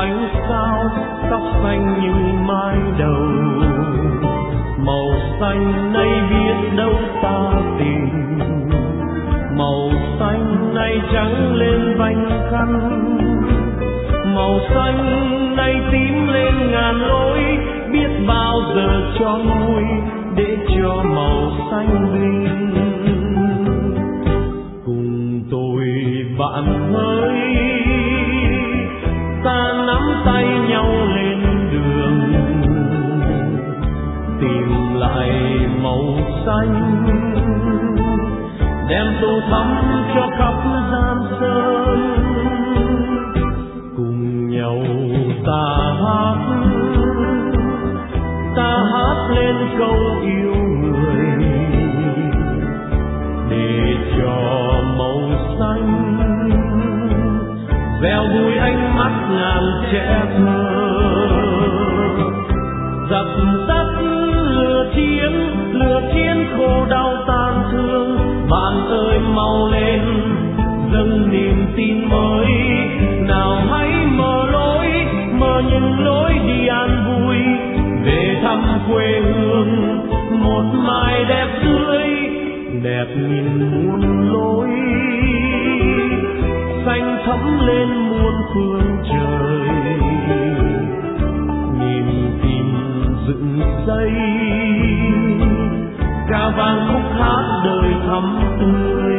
ánh sao, tóc xanh như mái đầu. Màu xanh nay biết đâu ta tìm, màu xanh nay trắng lên vành khăn, màu xanh nay tím lên ngàn lối. Biết bao giờ cho nguôi để cho màu xanh bình. Cùng tôi bạn ơi, ta nắm tay nhau lên đường, tìm lại màu xanh, đem tô thắm cho khắp gian sơn. Cùng nhau ta hát lên câu yêu người, để cho màu xanh veo vui ánh mắt ngàn trẻ thơ. Dập tắt lửa chiến khô đau tan thương. Bạn ơi mau lên dâng niềm tin mới, nào hãy mở những lối đi an vui, về thăm quê hương một mai đẹp tươi, đẹp nghìn muôn lối, xanh thắm lên muôn phương trời. Nhìn tìm dựng xây ca vang khúc hát đời thắm tươi.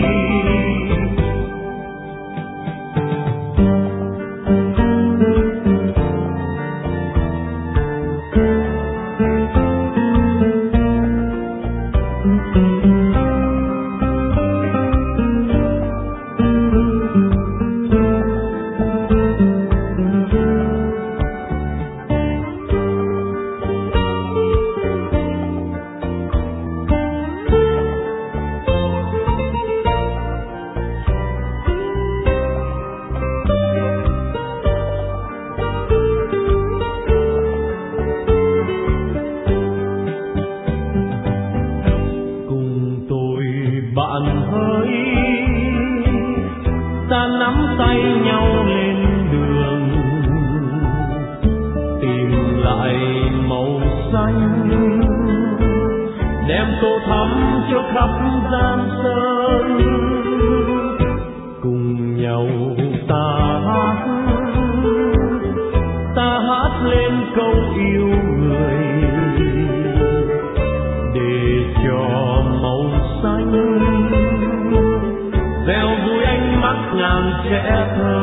Bạn ơi, ta nắm tay nhau lên đường, tìm lại màu xanh, đem tô thắm cho khắp gian sơn. Cùng nhau ta hát lên câu yêu người, để cho màu xanh veo vui ánh mắt ngàn trẻ thơ.